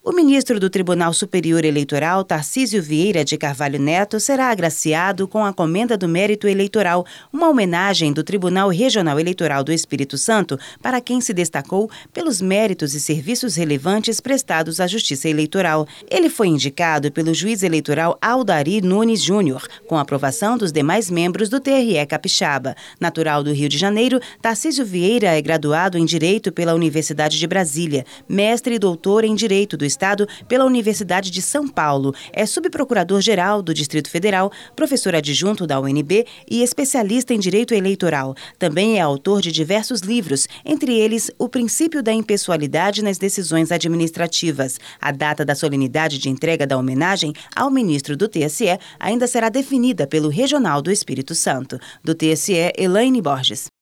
O ministro do Tribunal Superior Eleitoral, Tarcísio Vieira de Carvalho Neto, será agraciado com a Comenda do Mérito Eleitoral, uma homenagem do Tribunal Regional Eleitoral do Espírito Santo para quem se destacou pelos méritos e serviços relevantes prestados à Justiça Eleitoral. Ele foi indicado pelo juiz eleitoral Aldari Nunes Júnior, com aprovação dos demais membros do TRE Capixaba. Natural do Rio de Janeiro, Tarcísio Vieira é graduado em Direito pela Universidade de Brasília, mestre e doutor em Direito do Estado pela Universidade de São Paulo. É subprocurador-geral do Distrito Federal, professor adjunto da UNB e especialista em Direito Eleitoral. Também é autor de diversos livros, entre eles O Princípio da Impessoalidade nas Decisões Administrativas. A data da solenidade de entrega da homenagem ao ministro do TSE ainda será definida pelo Regional do Espírito Santo. Do TSE, Elaine Borges.